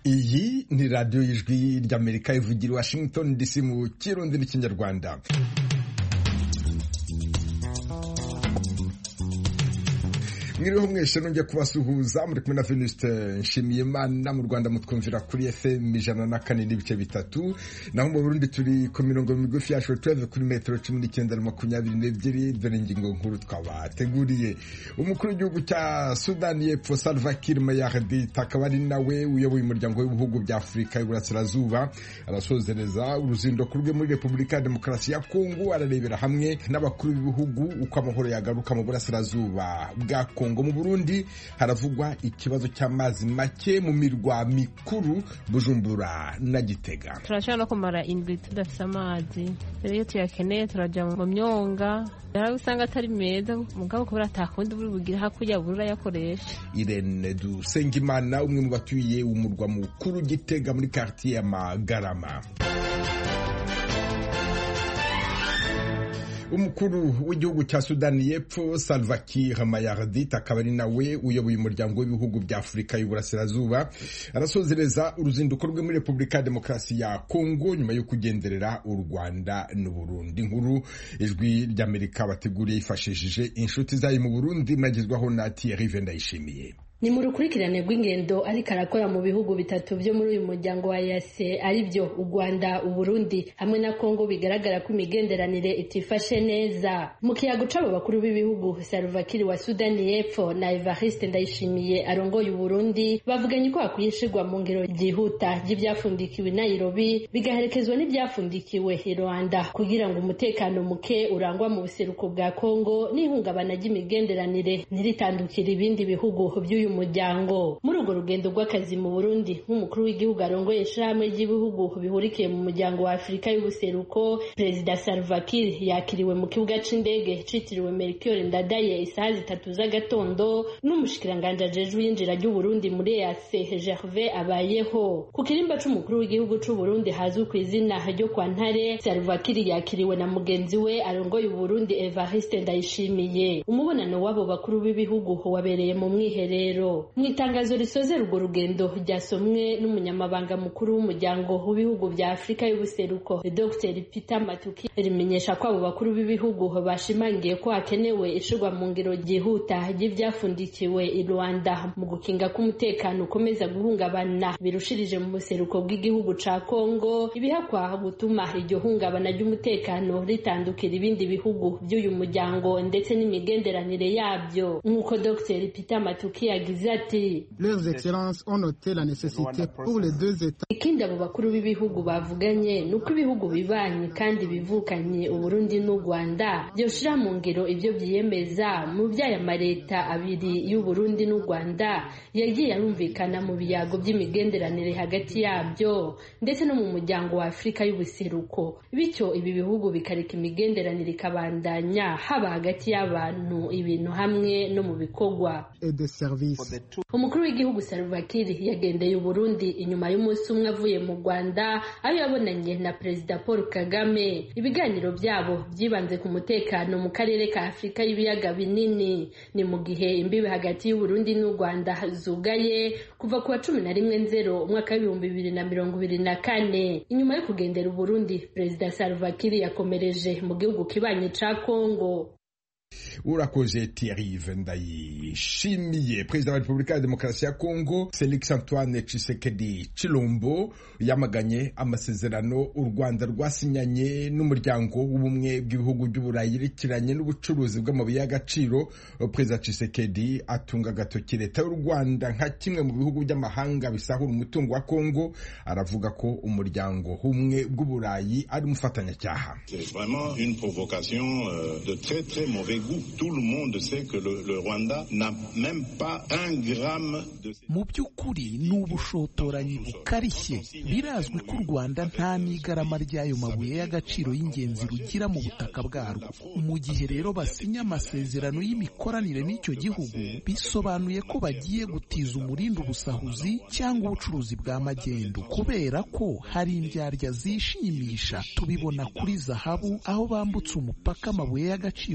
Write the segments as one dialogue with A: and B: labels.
A: Iyi ni radiyo y'ijwi ry'Amerika ivugira i Washington DC mu Kirundi n'Ikinyarwanda. Mwiriho mwese nongeye kubasuhuza muri kumwe na Venuste Nshimiyimana. Mu Rwanda mutwumvira kuri FM 104.3, naho mu Burundi turi ku mirongo migufi ya shortwave kuri metero 19 na 22. Dore ingingo nkuru twabateguriye. Umukuru w'igihugu cya Sudani y'Epfo Salva Kiir Mayardit akaba ari nawe uyoboye umuryango w'ibihugu bya Afurika y'Uburasirazuba arasozereza uruzinduko rwe muri Repubulika ya Demokarasi ya Kongo, ararebera hamwe n'abakuru b'ibihugu uko amahoro yagaruka mu burasirazuba bwa Kongo. Mu Burundi haravugwa ikibazo cy'amazi make mu mirwa mikuru Bujumbura na Gitega.
B: Turashaka no kumara indwi tudafite amazi, rero tuyakeneye turajya mu myonga, yari usanga atari meza mugabo kubera atakundi buri bugira hakurya burura yakoresha.
A: Irene Dusengimana, umwe mu batuye umurwa mukuru Gitega muri quartier ya Magarama. Umukuru w'igihugu cya Sudani y'Epfo Salva Kiir Mayardit akaba ari nawe uyoboye umuryango w'ibihugu bya Afurika y'Uburasirazuba arasozereza uruzinduko rwe muri Repubulika ya Demokarasi ya Kongo nyuma yo kugenderera u Rwanda n'u Burundi. Inkuru ijwi ry'Amerika bateguriye yifashishije inshuti zayo mu Burundi, magizwaho na Thierry Vendayishimiye.
C: Ni mu rukurikirane rw'ingendo ariko arakora mu bihugu bitatu byo muri uyu muryango wa EAC ari byo u Rwanda, u Burundi hamwe na Kongo, bigaragara ko imigenderanire itifashe neza. Mu kiyago c'abo bakuru b'ibihugu Salva Kiir wa Sudani y'Epfo na Evariste Ndayishimiye arongoye u Burundi bavuganye ko hakwishirwa mu ngiro ryihuta ry'ibyafundikiwe Nairobi bigaherekezwa n'ibyafundikiwe i Rwanda kugira ngo umutekano muke urangwa mu buseruko bwa Kongo n'ihungabana ry'imigenderanire ntiritandukire ibindi bihugu by'uyu muryango. Muri urwo rugendo rw'akazi mu Burundi, nk'umukuru w'igihugu arongoye ishirahamwe ry'ibihugu bihurikiye mu muryango wa Afurika y'Ubuseruko, Perezida Salva Kiir yakiriwe mu kibuga c'indege citiriwe Melchior Ndadaye isaha 3 z'agatondo n'umushikiranganje ajejwe yinjira ry'u Burundi muri EAC Gervais Abayeho. Ku kirimba c'umukuru w'igihugu c'u Burundi hazwi ku izina ryo kwa Ntare, Salva Kiir yakiriwe na mugenzi we arongoye u Burundi Evariste Ndayishimiye. Umubonano w'abo bakuru b'ibihugu wabereye mu mwiherero. Mu itangazo risozera urwo rugendo ryasomwe n'umunyamabanga mukuru w'umuryango w'ibihugu bya Afurika y'Ubuseruko Dr. Peter Matuki rimenyesha ko abo bakuru b'ibihugu bashimangiye ko hakenewe ishirwa mu ngiro ryihuta ry'ibyafundikiwe i Rwanda mu gukinga k'umutekano ukomeza guhungabana birushirije mu buseruko bw'igihugu ca Kongo, ibihakwa gutuma iryo hungabana ry'umutekano ritandukira ibindi bihugu by'uyu muryango ndetse n'imigenderanire yabyo. Nk'uko Dr. Peter Matuki yagize ati,
D: Leurs excellences ont noté la nécessité pour les deux états.
C: Ikindi abo bakuru b'ibihugu bavuganye nuko ibihugu bibanye kandi bivukanye u Burundi n'u Rwanda byoshira mu ngiro ibyo byiyemeza mu by'aya mareta abiri y'u Burundi n'u Rwanda yagiye arumvikana mu biyago by'imigenderanire hagati yabyo ndetse no mu muryango wa Afurika y'Ubuseruko, bityo ibi bihugu bikareka imigenderanire ikabandanya haba hagati y'abantu, ibintu hamwe no mu bikorwa. Umukuru w'igihugu Salva Kiir yagendeye u Burundi inyuma y'umunsi umwe avuye mu Rwanda aho yabonanye na Perezida Paul Kagame. Ibiganiro byabo byibanze ku mutekano mu karere ka Afurika y'ibiyaga binini. Ni mu gihe imbibe hagati y'u Burundi n'u Rwanda zugaye kuva ku wa 11/0 umwaka wa 2024. Inyuma yo kugendera u Burundi, Perezida Salva Kiir yakomereje mu gihugu kibanye ca Kongo.
A: Urakoze Thierry Vendayishimiye. Perezida wa Repubulika ya Demokarasi ya Kongo Felix Antoine Tshisekedi Tshilombo yamaganye amasezerano u Rwanda rwasinyanye n'umuryango w'ubumwe bw'ibihugu by'Uburayi yerekeranye n'ubucuruzi bw'amabuye y'agaciro. Perezida Tshisekedi atunga agatoki leta y'u Rwanda nka kimwe mu bihugu by'amahanga bisahura umutungo wa Kongo, aravuga ko umuryango w'ubumwe bw'Uburayi ari umufatanyacyaha.
E: C'est vraiment une provocation de très très mauvais goût. Tout le monde sait que le Rwanda n'a même pas un gramme de...
F: Mu by'ukuri ni ubushotoranyi bukarishye. Birazwi ko u Rwanda nta n'igarama ry'ayo mabuye y'agaciro y'ingenzi rugira mu butaka bwarwo. Mu gihe rero basinya amasezerano y'imikoranire n'icyo gihugu, bisobanuye ko bagiye gutiza umurindi ubusahuzi cyangwa ubucuruzi bwa magendu, kubera ko hari indyarya zishimisha. Tubibona kuri zahabu aho bambutse umupaka amabuye y'agaciro yacu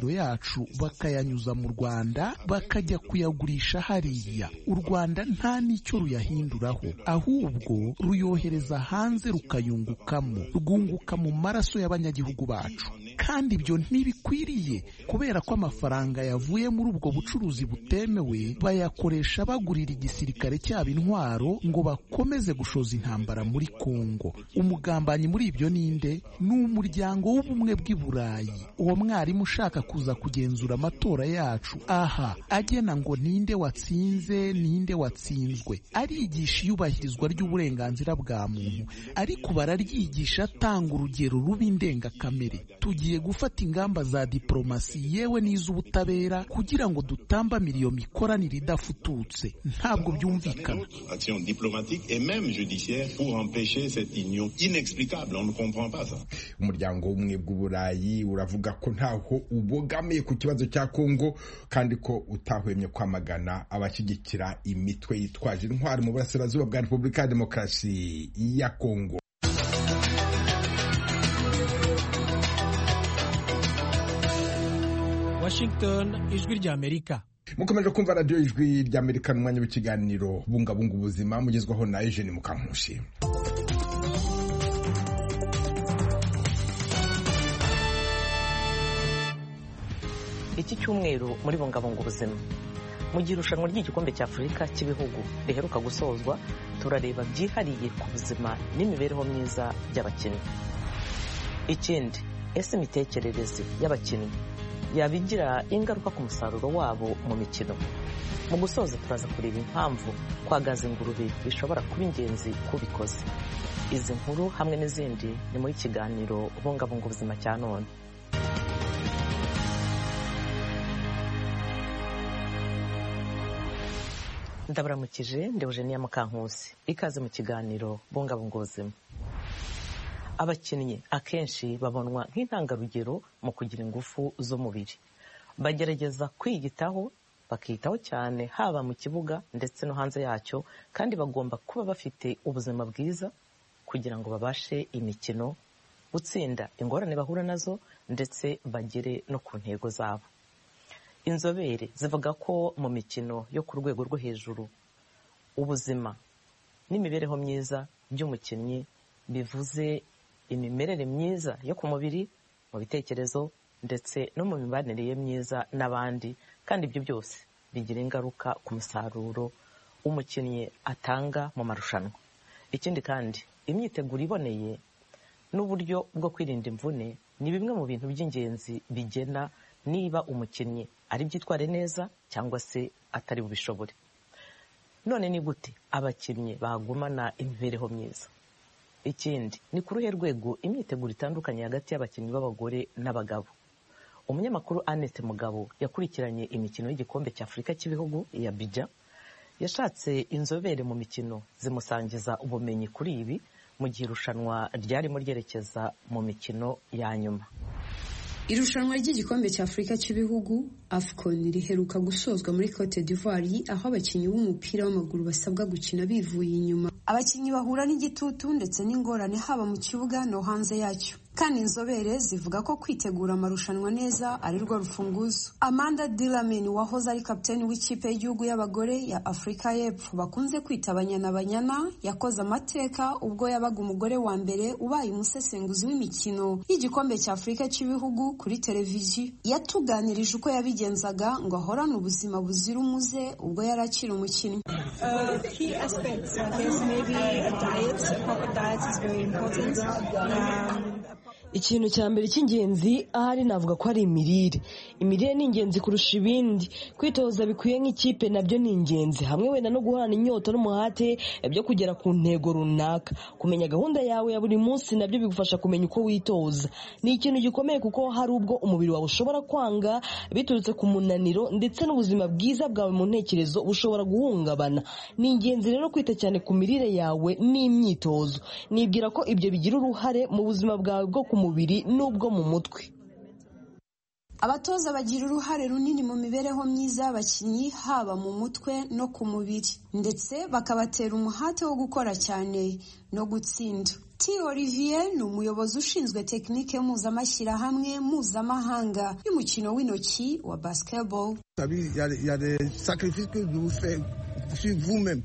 F: bacu bakayanyuza mu Rwanda bakajya kuyagurisha hariya. U Rwanda nta n'icyo ruyahinduraho, ahubwo ruyohereza hanze rukayungukamo, rwunguka mu maraso y'abanyagihugu bacu. Kandi ibyo ntibikwiriye, kubera ko amafaranga yavuye muri ubwo bucuruzi butemewe bayakoresha bagurira igisirikare cyabo intwaro ngo bakomeze gushoza intambara muri Kongo. Umugambanyi muri ibyo ninde? Ni umuryango w'ubumwe bw'i Burayi. Uwo mwarimu ushaka kuza kugenzura amatora yacu aha agena ngo ninde watsinze ninde watsinzwe, arigisha iyubahirizwa ry'uburenganzira bwa muntu, ariko bararyigisha atanga urugero rubi ndengakamere. Tugiye gufata ingamba za diplomasi yewe n'iz'ubutabera kugira ngo dutambamire iyo mikoranire idafututse. Ntabwo byumvikana.
E: Action diplomatique et même judiciaire pour empêcher cette union inexplicable. On ne comprend pas ça.
A: Umuryango w'ubumwe bw'Uburayi uravuga ko ntaho ubogamiye ku kibazo cya Kongo kandi ko utahwemye kwamagana abashyigikira imitwe yitwaje intwari mu burasirazuba bwa Repubulika ya Demokarasi ya Kongo.
G: Washington, ijwi ry'Amerika.
A: Mukomeje kumva radio ijwi ry'Amerika mu mwanya w'ikiganiro bungabunga ubuzima mugezwaho na Eugene Mukankushi.
H: Iki cyumweru muri bungabunga ubuzima, mu gihe irushanwa ry'igikombe cya Afurika cy'ibihugu riheruka gusozwa, turareba byihariye ku buzima n'imibereho myiza by'abakinnyi. Ikindi, ese imitekerereze y'abakinnyi yabigira ingaruka ku musaruro wabo mu mikino? Mu gusoza turaza kureba impamvu kwagaza ingurube bishobora kuba ingenzi kubikoze. Izi nkuru hamwe n'izindi ni muri kiganiro bungabunga ubuzima cya none. Ndabaramukije, ndi Eugenia Mukankusi. Ikaze mu kiganiro bungabunga ubuzima. Abakinnyi akenshi babonwa nk'intangarugero mu kugira ingufu z'umubiri. Bagerageza kwiyitaho, bakitaho cyane haba mu kibuga ndetse no hanze yacyo, kandi bagomba kuba bafite ubuzima bwiza kugira ngo babashe imikino, gutsinda ingorane bahura nazo ndetse bagere no ku ntego zabo. Inzobere zivuga ko mu mikino yo ku rwego rwo hejuru, ubuzima n'imibereho myiza by'umukinnyi bivuze imimerere myiza yo ku mubiri, mu bitekerezo ndetse no mu mibanire ye myiza n'abandi, kandi ibyo byose bigira ingaruka ku musaruro umukinnyi atanga mu marushanwa. Ikindi kandi, imyiteguro iboneye n'uburyo bwo kwirinda imvune ni bimwe mu bintu by'ingenzi bigena niba umukinnyi ari byitware neza cyangwa se atari bubishobore. None ni gute abakinnyi bagumana imibereho myiza? Ikindi, ni ku ruhe rwego imyiteguro itandukanye hagati y'abakinnyi b'abagore n'abagabo? Umunyamakuru Annette Mugabo yakurikiranye imikino y'igikombe cya Afurika cy'ibihugu ya Abidjan, yashatse inzobere mu mikino zimusangiza ubumenyi kuri ibi mu gihe irushanwa ryarimo ryerekeza mu mikino ya nyuma.
I: Irushanwa ry'igikombe cya Afurika cy'ibihugu AFCON riheruka gusozwa muri Cote d'Ivoire, aho abakinnyi b'umupira w'amaguru basabwa gukina bivuye inyuma. Abakinnyi bahura n'igitutu ndetse n'ingorane haba mu kibuga no hanze yacyo, kandi inzobere zivuga ko kwitegura amarushanwa neza ari rwo rufunguzo. Amanda Dlamini wahoze ari kapiteni w'ikipe y'igihugu y'abagore ya Afurika y'Epfo bakunze kwita Banyana, yakoze amateka ubwo yabaga umugore wa mbere ubaye umusesenguzi w'imikino y'igikombe cya Afurika cy'ibihugu kuri televiziyo. Yatuganirije uko yabigenzaga ngo ahorane ubuzima buzira umuze ubwo yari akiri umukinnyi.
J: Key aspects, I guess maybe a proper diet is very important.
K: Ikintu cya mbere cy'ingenzi ahari navuga ko ari imirire. Imirire ni ingenzi kurusha ibindi. Kwitoza bikwiye nk'ikipe nabyo ni ingenzi, hamwe wenda no guhana inyota n'umuhate byo kugera ku ntego runaka. Kumenya gahunda yawe ya buri munsi nabyo bigufasha kumenya uko witoza. Ni ikintu gikomeye kuko hari ubwo umubiri wawe ushobora kwanga biturutse ku munaniro, ndetse n'ubuzima bwiza bwawe mu ntekerezo bushobora guhungabana. Ni ingenzi rero kwita cyane ku mirire yawe n'imyitozo. Nibwira ko ibyo bigira uruhare mu buzima bwawe bwo ku mubiri n'ubwo mu mutwe.
I: Abatoza bagira uruhare runini mu mibereho myiza y'abakinnyi, haba mu mutwe no ku mubiri, ndetse bakabatera umuhate wo gukora cyane no gutsinda. T. Olivier ni umuyobozi ushinzwe tekinike mpuzamashyirahamwe mpuzamahanga y'umukino w'intoki wa basketball.
L: Il y a des sacrifices que vous faites sur vous-même.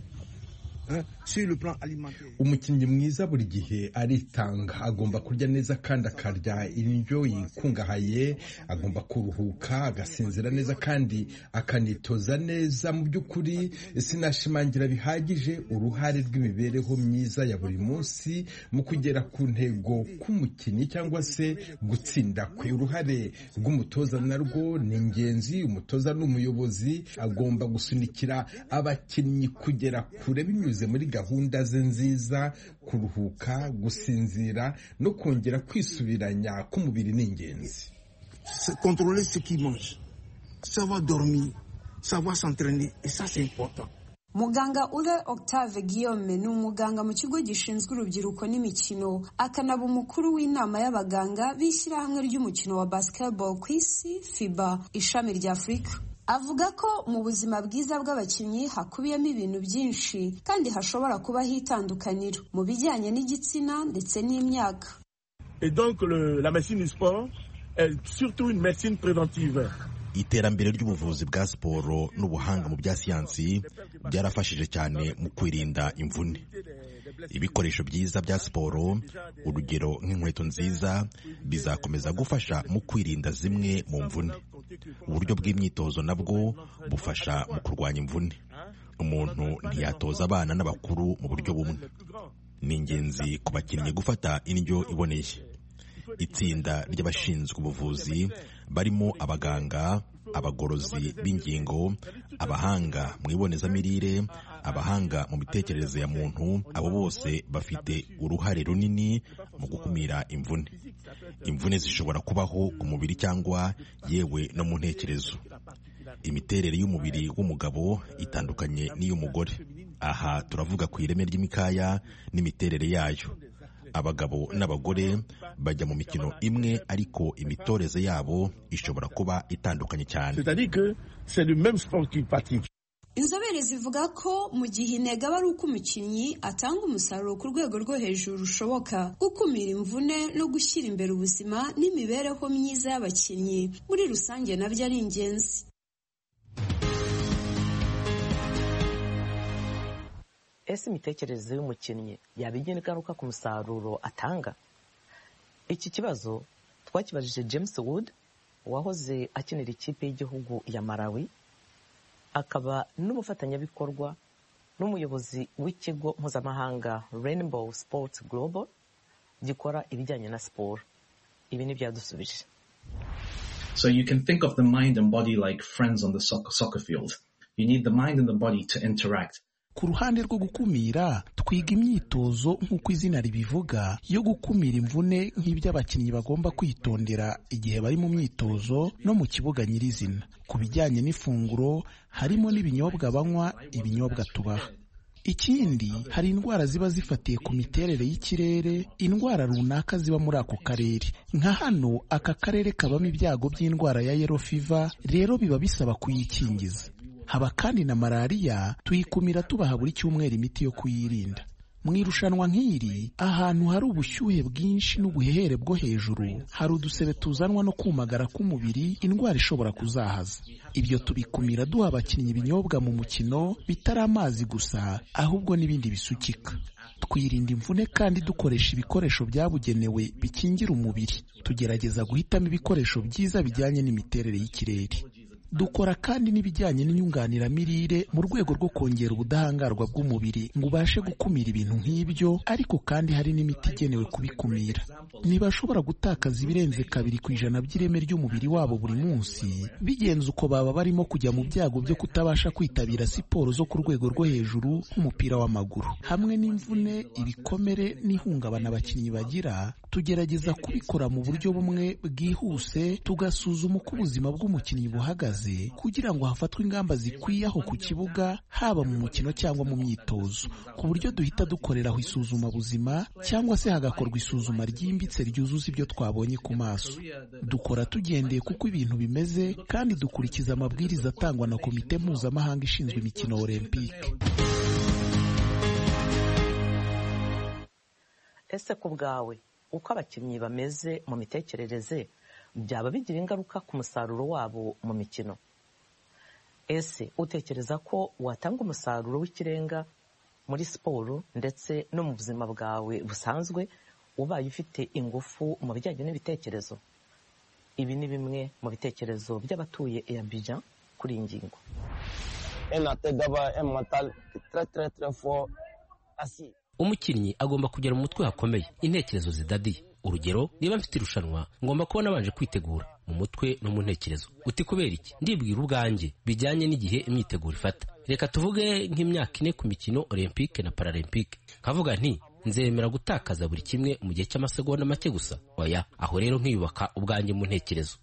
A: Umukinnyi mwiza buri gihe aritanga, agomba kurya neza kandi akarya indyo yikungahaye, agomba kuruhuka, agasinzira neza kandi akanitoza neza. Mu by'ukuri sinashimangira bihagije uruhare rw'imibereho myiza ya buri munsi mu kugera ku ntego k'umukinnyi cyangwa se gutsinda kwe. Uruhare rw'umutoza narwo ni ingenzi. Umutoza n'umuyobozi agomba gusunikira abakinnyi kugera kure binyuze muri gahunda ze nziza. Kuruhuka, gusinzira no kongera kwisubiranya k'umubiri ni ingenzi.
L: Contrôler ce qui mange, savoir dormir, savoir s'entraîner, et ça c'est important.
I: Muganga Ule Octave Guillaume ni umuganga mu kigo gishinzwe urubyiruko n'imikino, akanaba umukuru w'inama y'abaganga b'ishyirahamwe ry'umukino wa basketball ku isi FIBA ishami rya Afurika. Avuga ko mu buzima bwiza bw'abakinnyi hakubiyemo ibintu byinshi kandi hashobora kubaho itandukaniro mu bijyanye n'igitsina ndetse n'imyaka.
L: Et donc la médecine du sport est surtout une médecine préventive.
M: Iterambere ry'ubuvuzi bwa siporo n'ubuhanga mu bya siyansi byarafashije cyane mu kwirinda imvune. Ibikoresho byiza bya siporo, urugero nk'inkweto nziza, bizakomeza gufasha mu kwirinda zimwe mu mvune. Uburyo bw'imyitozo nabwo bufasha mu kurwanya imvune. Umuntu ntiyatoza abana n'abakuru mu buryo bumwe. Ni ingenzi ku bakinnyi gufata indyo iboneye. Itsinda ry'abashinzwe ubuvuzi barimo abaganga, abagorozi b'ingingo, abahanga mu ibonezamirire, abahanga mu mitekerereze ya muntu, abo bose bafite uruhare runini mu gukumira imvune. Imvune zishobora kubaho ku mubiri cyangwa yewe no mu ntekerezo. Imiterere y'umubiri w'umugabo itandukanye n'iy'umugore. Aha turavuga ku ireme ry'imikaya n'imiterere yayo. Abagabo n'abagore bajya mu mikino imwe ariko imitoreze yabo ishobora kuba itandukanye cyane.
L: C'est-à-dire que c'est le même sport qu'ils pratiquent.
I: Inzobere zivuga ko mu gihe intego aba ari uko umukinnyi atanga umusaruro ku rwego rwo hejuru rushoboka, gukumira imvune no gushyira imbere ubuzima n'imibereho myiza y'abakinnyi muri rusange nabyo ari ingenzi.
H: Ese imitekerereze y'umukinnyi yabigira ingaruka ku musaruro atanga? Iki kibazo twakibajije James Wood wahoze akinira ikipe y'igihugu ya Malawi, akaba n'umufatanyabikorwa n'umuyobozi w'ikigo mpuzamahanga Rainbow Sports Global gikora ibijyanye na siporo. Ibi ni byadusubije.
N: So you can think of the mind and body like friends on the soccer field. You need the mind and the body to interact.
F: Ku ruhande rwo gukumira, twiga imyitozo nk'uko izina ribivuga yo gukumira imvune nk'ibyo abakinnyi bagomba kwitondera igihe bari mu myitozo no mu kibuga nyirizina. Ku bijyanye n'ifunguro, harimo n'ibinyobwa banywa, ibinyobwa tubaha. Ikindi, hari indwara ziba zifatiye ku miterere y'ikirere, indwara runaka ziba muri ako karere. Nka hano, aka karere kabamo ibyago by'indwara ya yellow fever, rero biba bisaba kuyikingiza. Haba kandi na malariya, tuyikumira tubaha buri cyumweru imiti yo kuyirinda. Mu irushanwa nk'iri, ahantu hari ubushyuhe bwinshi n'ubuhehere bwo hejuru, hari udusebe tuzanwa no kumagara k'umubiri, indwara ishobora kuzahaza. Ibyo tubikumira duha abakinnyi ibinyobwa mu mukino bitari amazi gusa, ahubwo n'ibindi bisukika. Twirinda imvune kandi dukoresha ibikoresho byabugenewe bikingira umubiri. Tugerageza guhitamo ibikoresho byiza bijyanye n'imiterere y'ikirere. Dukora kandi n'ibijyanye n'inyunganiramirire mu rwego rwo kongera ubudahangarwa bw'umubiri ngo ubashe gukumira ibintu nk'ibyo, ariko kandi hari n'imiti igenewe kubikumira. Ntibashobora gutakaza ibirenze 2% by'ireme ry'umubiri wabo buri munsi, bigenze uko baba barimo kujya mu byago byo kutabasha kwitabira siporo zo ku rwego rwo hejuru nk'umupira w'amaguru. Hamwe n'imvune, ibikomere n'ihungabana abakinnyi bagira, tugerageza kubikora mu buryo bumwe bwihuse, tugasuzuma uko ubuzima bw'umukinnyi buhagaze kugira ngo hafatwe ingamba zikwiye aho ku kibuga, haba mu mukino cyangwa mu myitozo, ku buryo duhita dukoreraho isuzuma buzima cyangwa se hagakorwa isuzuma ryimbitse ryuzuza ibyo twabonye ku maso. Dukora tugendeye kuko ibintu bimeze kandi dukurikiza amabwiriza atangwa na komite mpuzamahanga ishinzwe imikino Olympique.
H: ese ku bwawe uko abakinnyi bameze mu mitekerereze byaba bigira ingaruka ku musaruro wabo mu mikino? Ese utekereza ko watanga umusaruro w'ikirenga muri siporo ndetse no mu buzima bwawe busanzwe ubaye ufite ingufu mu bijyanye n'ibitekerezo? Ibi ni bimwe mu bitekerezo by'abatuye Abidjan kuri iyi ngingo.
O: Umukinnyi agomba kugera mu mutwe hakomeye, intekerezo zidadiye. Urugero, niba mfite irushanwa ngomba kuba nabanje kwitegura mu mutwe no mu ntekerezo. Uti kubera iki? Ndibwira ubwanjye bijyanye n'igihe imyiteguro ifata. Reka tuvuge nk'imyaka 4 ku mikino Olympique na Paralympique. Nkavuga nti nzemera gutakaza buri kimwe mu gihe cy'amasegonda make gusa. Oya, aho rero nkiyubaka ubwanjye mu ntekerezo.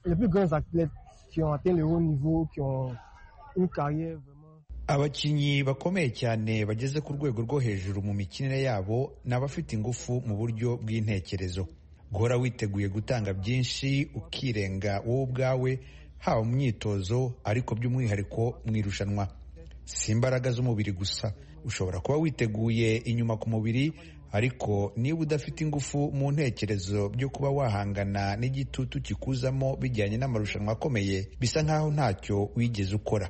P: Abakinnyi bakomeye cyane bageze ku rwego rwo hejuru mu mikinire yabo n'abafite ingufu mu buryo bw'intekerezo. Guhora witeguye gutanga byinshi ukirenga wowe ubwawe, haba mu myitozo ariko by'umwihariko mu irushanwa. Si imbaraga z'umubiri gusa, ushobora kuba witeguye inyuma ku mubiri, ariko niba udafite ingufu mu ntekerezo byo kuba wahangana n'igitutu kikuzamo bijyanye n'amarushanwa akomeye, bisa nkaho ntacyo wigeze ukora.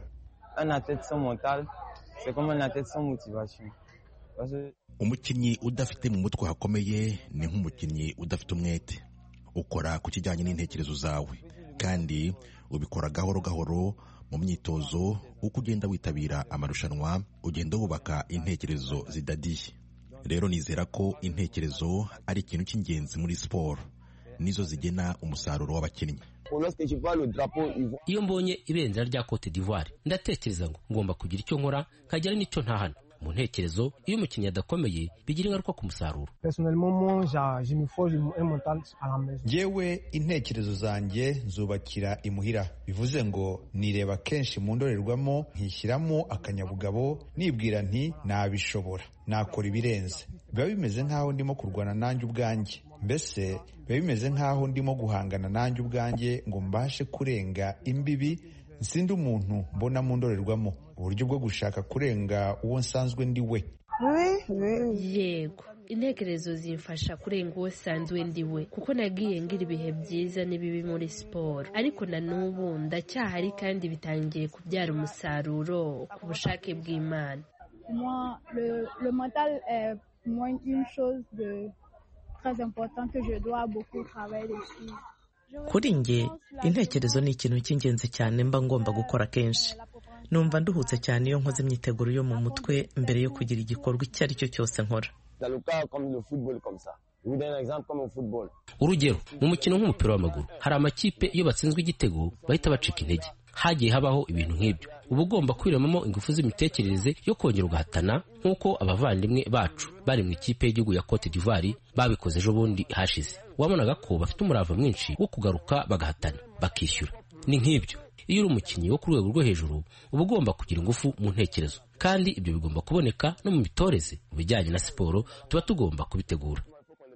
M: Umukinnyi udafite mu mutwe hakomeye ni nk'umukinnyi udafite umwete. Ukora ku kijyanye n'intekerezo zawe kandi ubikora gahoro gahoro mu myitozo. Uko ugenda witabira amarushanwa ugenda wubaka intekerezo zidadiye. Rero nizera ko intekerezo ari ikintu cy'ingenzi muri siporo, nizo zigena umusaruro w'abakinnyi.
O: Iyo mbonye ibendera rya Cote d'Ivoire ndatekereza ngo ngomba kugira icyo nkora nkagera n'icyo ntahana. Mu ntekerezo iyo umukinnyi adakomeye bigira ingaruka ku musaruro.
P: Njyewe intekerezo zanjye zubakira imuhira, bivuze ngo nireba kenshi mu ndorerwamo nkishyiramo akanyabugabo, nibwira nti nabishobora, nakora ibirenze. Biba bimeze nk'aho ndimo kurwana nanjye ubwanjye, mbese biba bimeze nk'aho ndimo guhangana nanjye ubwanjye ngo mbashe kurenga imbibi nsinde umuntu mbona mu ndorerwamo, uburyo bwo gushaka kurenga uwo nsanzwe ndi we.
C: Yego, intekerezo zimfasha kurenga uwo nsanzwe ndi we, kuko nagiye ngira ibihe byiza n'ibibi muri siporo, ariko na n'ubu ndacyahari kandi bitangiye kubyara umusaruro ku bushake bw'Imana.
J: Le mental est une chose très importante que je dois beaucoup travailler dessus.
H: Kuri njye intekerezo ni ikintu cy'ingenzi cyane mba ngomba gukora kenshi. Numva nduhutse cyane iyo nkoze imyiteguro yo mu mutwe mbere yo kugira igikorwa icyo ari cyo cyose nkora.
O: Urugero, mu mukino nk'umupira w'amaguru hari amakipe iyo batsinzwe igitego bahita bacika intege. Hagiye habaho ibintu nk'ibyo. Uba ugomba kwiremamo ingufu z'imitekerereze yo kongera ugahatana, nk'uko abavandimwe bacu bari mu ikipe y'igihugu ya Cote d'Ivoire babikoze ejo bundi hashize. Wabonaga ko bafite umurava mwinshi wo kugaruka bagahatana bakishyura. Ni nk'ibyo. Iyo uri umukinnyi wo ku rwego rwo hejuru uba ugomba kugira ingufu mu ntekerezo, kandi ibyo bigomba kuboneka no mu mitoreze. Mu bijyanye na siporo tuba tugomba kubitegura.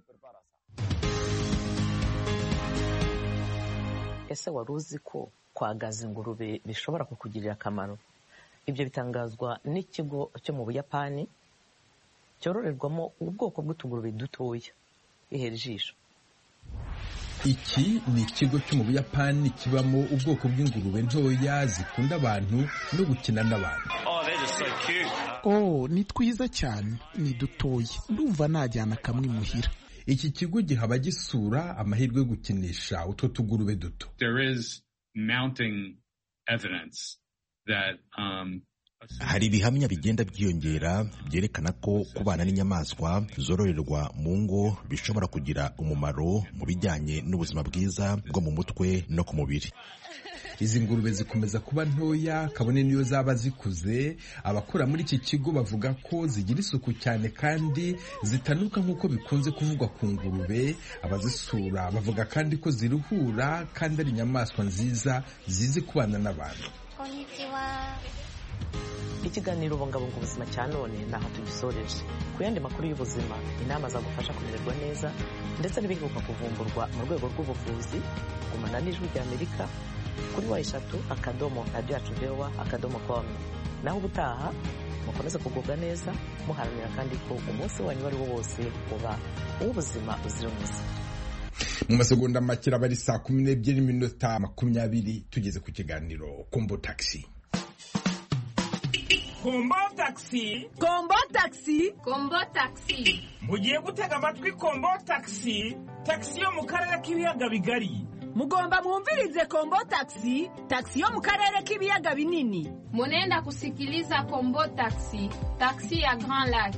H: Ese wari uzi ko kwagaza ingurube bishobora kukugirira akamaro? Ibyo bitangazwa n'ikigo cyo mu Buyapani cyororerwamo ubwoko bw'utugurube dutoya. Ihera ijisho.
A: Iki ni ikigo cyo mu Buyapani kibamo ubwoko bw'ingurube ntoya zikunda abantu no gukina n'abantu.
F: Ni twiza cyane, ni dutoya. Ndumva najyana kamwe imuhira.
A: Iki kigo gihaba gisura amahirwe yo gukinisha utwo tugurube duto.
M: Hari ibihamya bigenda byiyongera byerekana ko kubana n'inyamaswa zororerwa mu ngo bishobora kugira umumaro mu bijyanye n'ubuzima bwiza bwo mu mutwe no ku mubiri.
A: Izi ngurube zikomeza kuba ntoya kabone niyo zaba zikuze. Abakora muri iki kigo bavuga ko zigira isuku cyane kandi zitanuka nk'uko bikunze kuvugwa ku ngurube. Abazisura bavuga kandi ko ziruhura kandi ari inyamaswa nziza zizi kubana n'abantu.
H: Ikiganiro bungabunga ubuzima cya none naho tugisoreje. Ku yandi makuru y'ubuzima, inama zagufasha kumererwa neza ndetse n'ibiheruka kuvumburwa mu rwego rw'ubuvuzi, gumana n'Ijwi ry'Amerika kuri wa eshatu /radiyo yacu vewa.com. Naho ubutaha mukomeze kugubwa neza muharanira kandi ko umunsi wanyu uwo ari wo wose uba uw'ubuzima buzira umuze.
A: Mu masegonda make abari 12:20 tugeze ku kiganiro Kombo Taxi.
Q: Kombo Taxi.
R: Kombo Taxi.
S: Kombo Taxi.
Q: Mugiye gutega amatwi Kombo Taxi. Taxi yo mu karere k'ibiyaga bigari.
R: Mugomba mwumvirize Kombo Taxi. Taxi yo mu karere k'ibiyaga binini.
S: Munenda kusikiliza Kombo Taxi. Taxi ya Grand Lac.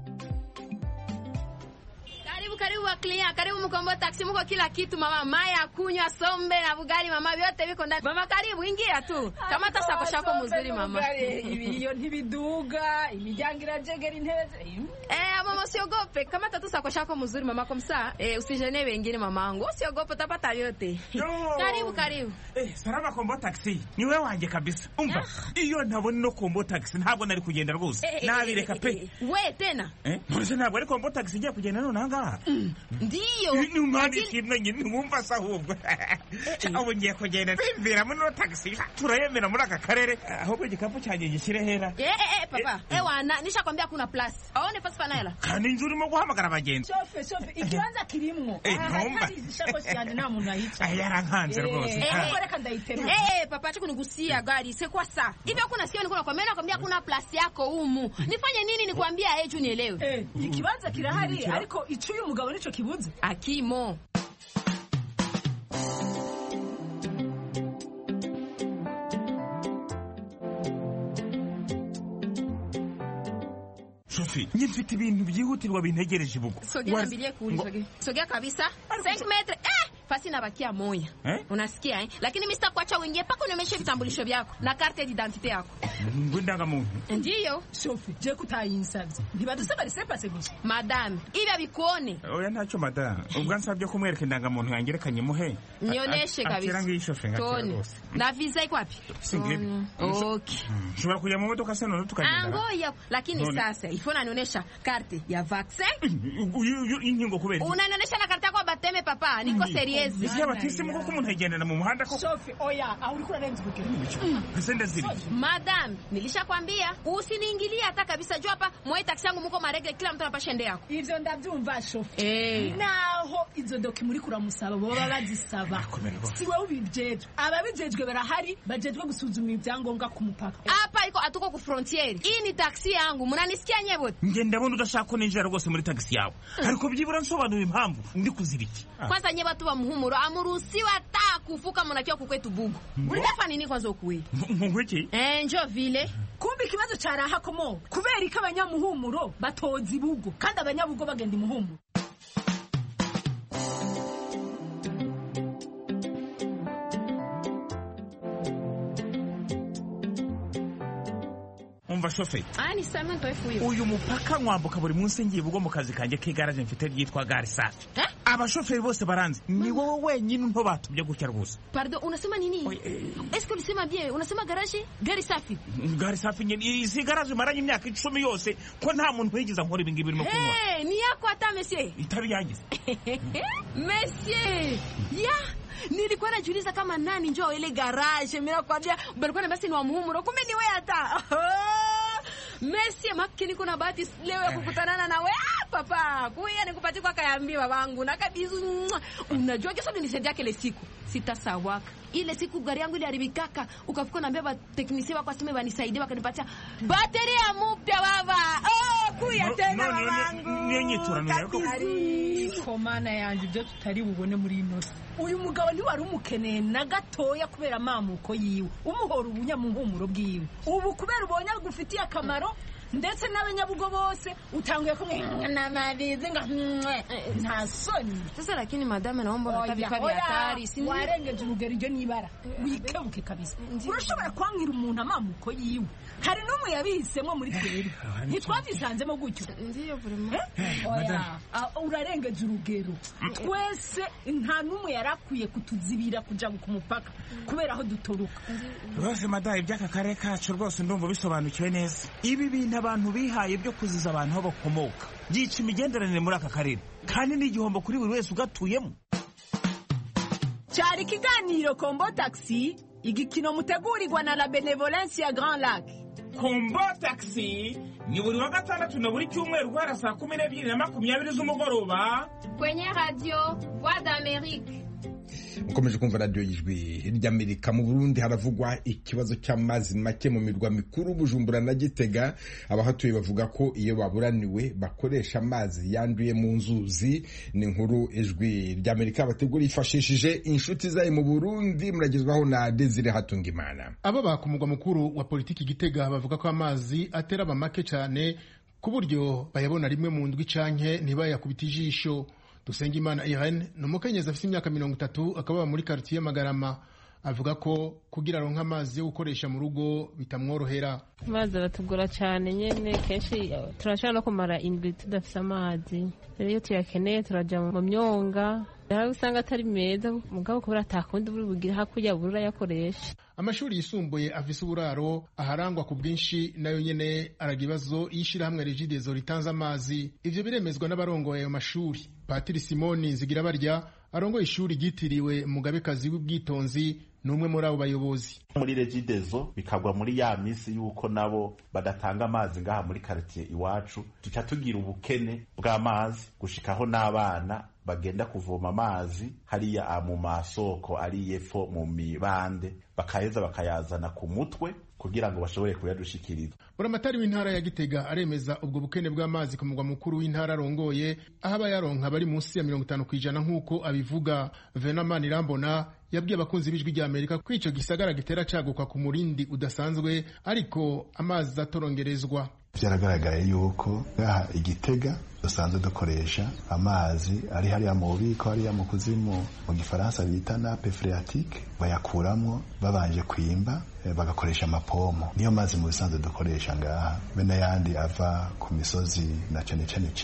S: Karibu wa client, karibu Mkombo Taxi, mko kila kitu mama, maya, kunywa, sombe na bugali mama, vyote viko ndani. Mama karibu, ingia tu. Kama tasako shako mzuri mama.
R: Iyo ntibiduga, imiryango irajegera intebe.
S: Mama usiogope, kama tasako shako mzuri mama komsa, usijene wengine mamangu. Usiogope utapata yote. Karibu.
Q: Salama Kombo Taxi. Ni wewe wanje kabisa. Umva, iyo ntabona no Kombo Taxi, ntabwo nari kugenda rwose. Nabireka pe.
S: We tena.
Q: None ntabwo ari Kombo Taxi ngiye kugenda none hanga.
S: Ndiyo.
Q: Numani kimwe ngumva sahubwo. Abo ngiye kugenda bimvira muri taxi. Turayemera muri aka karere. Ahubwo igikapu cyanjye gishyire hera.
S: Papa. Wana nishakwambia kuna plus. Aone pasi panela.
Q: Kandi njuri mo guhamagara abagenzi.
R: Shofe. Ikibanza kirimwo.
Q: Ntumba.
R: Ishako cyane nta muntu ahica.
Q: Yarankanze rwose.
R: Reka ndayiterura.
S: Papa acha kunigusia gari. C'est quoi ça? Hivi kuna sio niko nakwambia kuna plus yako humu. Nifanye nini nikwambia eju nielewe.
R: Ikibanza kirahari ariko icuye umugabo nico kibuze.
S: Akimo.
Q: Sophie, nyifite ibintu byihutirwa bintegereje bugo.
S: Sogea kabisa. 5 metres. Fasi nabakia moya. Unasikia Lakini mimi sitakuacha uingie paka unionyeshe vitambulisho vyako na carte d'identité yako.
Q: Ngundanga muntu.
S: Ndiyo.
R: Sophie, je kutayinsavye. Ntibadusaba risepase gusa.
S: Madame, ibi abikuone.
Q: Oya ntacyo madame. Ubwo ansabye kumwereka indanga muntu yangerekanye muhe.
S: Nionyeshe kabisa.
Q: Akira ngishofe ngakira.
S: Na visa iko wapi?
Q: Singibi.
S: Okay.
Q: Shobora kujya mu modoka sano tukagenda.
S: Angoya, lakini sasa ifona nionyesha carte ya vaccin.
Q: Inkingo kubera.
S: Unanionyesha na carte yako bateme papa, niko serious.
Q: Isi batisimu ko umuntu agendana mu muhanda ko.
R: Sophie, oya, aho uri kurenza ubukene.
Q: Asende ziri.
S: Madam, nilishakwambia usiniingilie hata kabisa jua hapa mwe taxi yangu mko maregle kila mtu anapasha ende yako.
R: Ivyo ndavyumva Sophie. Naho izo doki muri kuramusaba baba bazisaba. Siwe ubijejwe. Ababijejwe barahari bajejwe gusuzuma ibyangombwa ku mupaka.
S: Hapa iko atuko ku frontier. Hii ni taxi yangu. Munanisikia nyebo?
Q: Nge ndabona udashaka ko ninjira rwose muri taxi yawe. Ariko byibura nsobanura impamvu ndi kuzibiki.
S: Kwanza nyeba tu bamuhumuro amuruhusiwa hata kufuka mnakio kukwetu bugu. Ulikafa nini kwanza ukuwe?
Q: Ngwiki?
S: Njo vile.
R: Kumbe ikibazo cyaraha komo kubera iko abanyamuhumuro batoza ibugo kandi abanyabugo bagenda imuhumuro.
Q: Umva shofe.
S: Ni Simon toifuyo.
Q: Uyu mupaka mwambuka buri munsi ngiye bugo mu kazi kanje k'igaraje mfite ryitwa Gari Safi. Abashoferi bose baranze. Ni wowe wenyine nto batubye gutya rwose.
S: Pardon, unasema nini? Est-ce que ulisema bien? Unasema garage? Gari Safi.
Q: Gari Safi nyine isi garage maranye imyaka 10 yose ko nta muntu yigiza nkora ibingi birimo kunywa.
S: Ni yako hata monsieur.
Q: Itabi yangize.
S: Monsieur. Nilikuwa najiuliza kama nani njoo ile garage. Mimi nakwambia balikuwa na basi ni wa muhumuro. Kumbe ni wewe hata. Messi makini kuna bahati leo ya kukutanana na wewe papa. Kuya nikupatie kwa kayambi babangu na kabisa. Unajua kesho nilisaidia kile siku. Sitasawaka. Ile siku gari yangu iliharibikaka, ukafika na mbeba teknisia wako aseme banisaidie wakanipatia bateri ya mpya baba. Kuya tena babangu.
Q: Nyenyitura yako.
R: Ko mana yanje byo tutari bubone muri inosi. Uyu mugabo ni wari umukeneye na gatoya kubera mamuko yiwe. Umuhora ubunyamuhumuro bwiwe. Ubu kubera ubonye gufitiye akamaro ndetse n'abanyabugo bose utanguye kumwe na mabizi nta soni.
S: Sasa lakini madame naomba utabika vya hatari.
R: Sini warengeje urugero ryo nibara. Wikebuke kabisa. Urashobora kwankira umuntu amamuko yiwe. Hari n'umwe yabihisemo muri twebwe. Ntitwabisanzemo gutyo.
S: Ndiyo vraiment.
R: Urarengeje urugero. Twese nta n'umwe yarakwiye kutuzibira kuja ku mupaka kubera aho dutoruka.
Q: Rose madai byaka kare kacu rwose ndumva bisobanukiwe neza. Ibi bintu abantu bihaye byo kuziza abantu aho bakomoka byica imigenderanire muri aka karere kandi n'igihombo kuri buri wese ugatuyemo.
R: Cyari kiganiro Kombo Taxi igikino mutegurirwa na la benevolence ya Grand Lac.
Q: Kombo Taxi ni buri wa gatandatu na buri cyumweru guhera saa 12:20 z'umugoroba
S: kwenye radio Voix d'Amérique.
A: Mukomeje kumva radio y'ijwi ry'Amerika. Mu Burundi haravugwa ikibazo cy'amazi make mu mirwa mikuru Bujumbura na Gitega. Abahatuye bavuga ko iyo baburaniwe bakoresha amazi yanduye mu nzuzi. Ni inkuru ijwi ry'Amerika bategura ifashishije inshuti zayo mu Burundi. Muragezwaho na Desire Hatungimana.
T: Abo bakumugwa mukuru wa politiki Gitega bavuga ko amazi atera abamake cyane ku buryo bayabona rimwe mu ndwi canke ntibayakubita ijisho. Dusengimana Irene n'umukenyezi afite imyaka 30 akaba muri quartier Magarama avuga ko kugira ronka amazi yo gukoresha mu rugo bitamworohera.
B: Amazi aratugora cyane nyene, kenshi turashaka no kumara indwi tudafite amazi. Rero iyo tuyakeneye turaja mu myonga, rero usanga atari meza mugabo kubera atakundi buri bugira hakurya burura yakoresha.
T: Amashuri yisumbuye afise uburaro aharangwa ku bwinshi nayo nyene aragibazo yishirahamwe Regideso ritanze amazi. Ivyo biremezwa n'abarongoye ayo mashuri. Patiri Simoni Zigirabarya arongoye ishuri ryitiriwe Mugabekazi w'ubwitonzi n'umwe muri abo bayobozi.
U: Muri Regideso bikagwa muri ya misi yuko nabo badatanga amazi ngaha muri quartier iwacu, tuca tugira ubukene bw'amazi gushikaho n'abana bagenda kuvoma amazi hariya mu masoko ari yepfo mu mibande bakaheza bakayazana ku mutwe kugira ngo bashobore kuyadushikiriza.
T: Buramatari w'intara ya Gitega aremeza ubwo bukene bw'amazi ku mugwa mukuru w'intara arongoye, aho abayaronka bari munsi ya 50% nk'uko abivuga. Venamani Irambona yabwiye abakunzi b'ijwi ry'Amerika ko ico gisagara gitera caguka ku murindi udasanzwe, ariko amazi atorongerezwa.
V: Byaragaragaye yuko ngaha Igitega dusanzwe dukoresha amazi ari hariya mu bubiko hariya mu kuzimu mu gifaransa bita nappe phréatique, bayakuramwo babanje kwimba bagakoresha amapomo. Niyo mazi mu bisanzwe dukoresha ngaha, be n'ayandi ava ku misozi na cane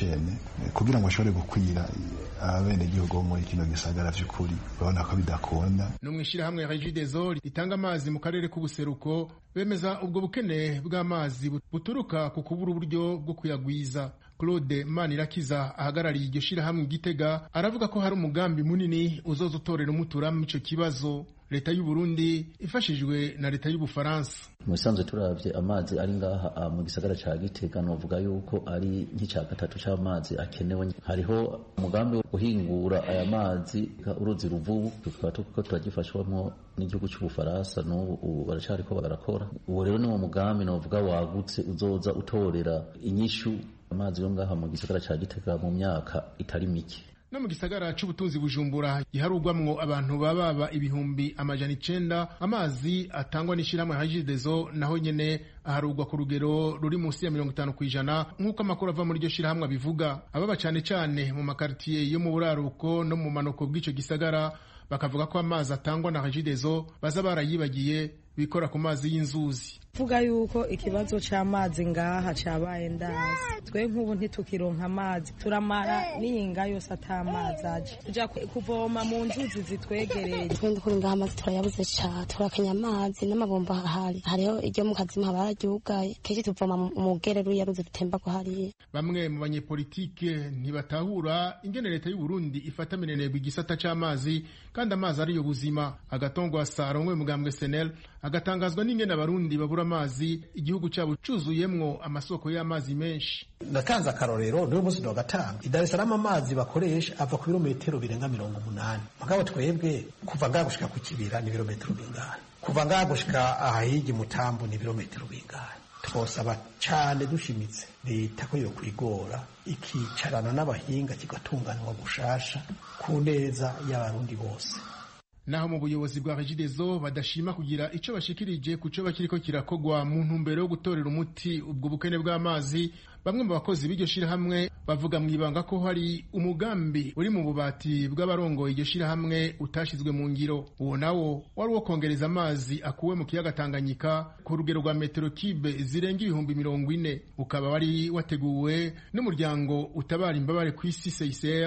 V: kugira ngo ashobore gukwira abene gihugu muri kino gisagara vy'ukuri babona ko bidakunda.
T: No mwishira hamwe Regideso ritanga amazi mu karere k'ubuseruko bemeza ubwo bukene bw'amazi buturuka ku kubura uburyo bwo kuyagwiza. Claude Manirakiza ahagarariye iryo shirahamwe Gitega aravuga ko hari umugambi munini uzoza utorera umuturamo ico kibazo. Leta y'u Burundi ifashijwe na leta y'u Bufaransa.
W: Musanzwe turavye amazi ari ngaha mu gisagara ca Gitega novuga yuko ari nk'icya gatatu c'amazi akenewe. Hariho umugambi wo guhingura aya mazi uruzi Ruvubu, tukaba turagifashwamo n'igihugu cy'u Bufaransa, n'ubu baracariko barakora. Uwo rero ni umugambi novuga wagutse uzoza utorera inyishu amazi yo ngaha mu gisagara ca Gitega mu myaka itari mike.
T: No mu gisagara c'ubutunzi Bujumbura giharugwamwo abantu baba ibihumbi 900, amazi atangwa n'ishiramwe Regideso naho nyene aharugwa ku rugero ruri munsi ya 50% nk'uko amakuru ava muri iryo shirahamwe bivuga. Ababa cane mu makartier yo mu buraruko no mu manoko bw'ico gisagara bakavuga ko amazi atangwa na Regideso baza barayibagiye bikora ku mazi y'inzuzi.
X: Vuga yuko ikibazo c'amazi ngaha cabaye ndazi. Twe nk'ubu ntitukironka amazi, turamara n'inga yose atamazi aje. Tuja kuvoma mu nzuzi zitwegereye.
Y: Twende kuri ngaha amazi turayabuze cyane, turakenya amazi n'amabomba ahari. Hariho iryo mu kazima bararyugaye. Keje tuvoma mu gerero yaruze rutemba ko hariye.
T: Bamwe mu banyepolitike ntibatahura ingene leta y'u Burundi ifata minenegwa igisata c'amazi kandi amazi ari yo buzima. Agatongwa Sarongwe mugambwe Senel agatangazwa n'ingene abarundi babura amazi, igihugu cyabo cuzuyemwo amasoko y'amazi menshi.
Z: Nakanza akarorero niyo musi no gatanga Dar es Salaam amazi bakoresha ava ku birometero birenga 80. Mugabo twebwe kuva ngaha gushika ku kibira ni birometero bingana, kuva ngaha gushika ahahigi Mutambo ni birometero bingana. Twosaba cyane dushimitse leta ko yo kwigora ikicarana n'abahinga kigatunganwa gushasha ku neza y'abarundi bose.
T: Naho mu buyobozi bwa Regideso badashima kugira ico bashikirije kuco bakiriko kirakogwa mu ntumbero yo gutorera umuti ubwo bukene bw'amazi, bamwe mu bakozi b'iryo shirahamwe bavuga mwibanga ko hari umugambi uri mu bubati bw'abarongoye iryo shirahamwe utashizwe mu ngiro. Uwo nawo wari wo kongereza amazi akuwe mu kiyaga Tanganyika ku rugero rwa metero kibe zirenga 40,000, ukaba wari wateguwe n'umuryango utabara imbabare kw'isi CICR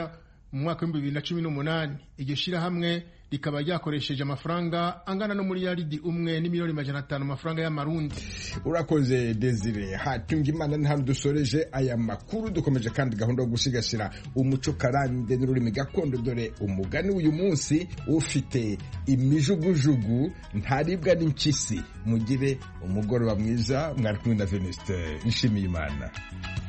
T: mu mwaka wa 2018 iryo shirahamwe rikaba ryakoresheje amafaranga angana no muri yaridi 1,500,000 amafaranga y'amarundi.
A: Urakoze Desire Hatungimana. Nta dusoreje aya makuru, dukomeje kandi gahunda yo gusigasira umuco karande n'ururimi gakondo. Dore umugani uyu munsi ufite imijugujugu ntaribwa n'impyisi. Mugire umugoroba mwiza. Mwari kumwe na Venuste Nshimiyimana.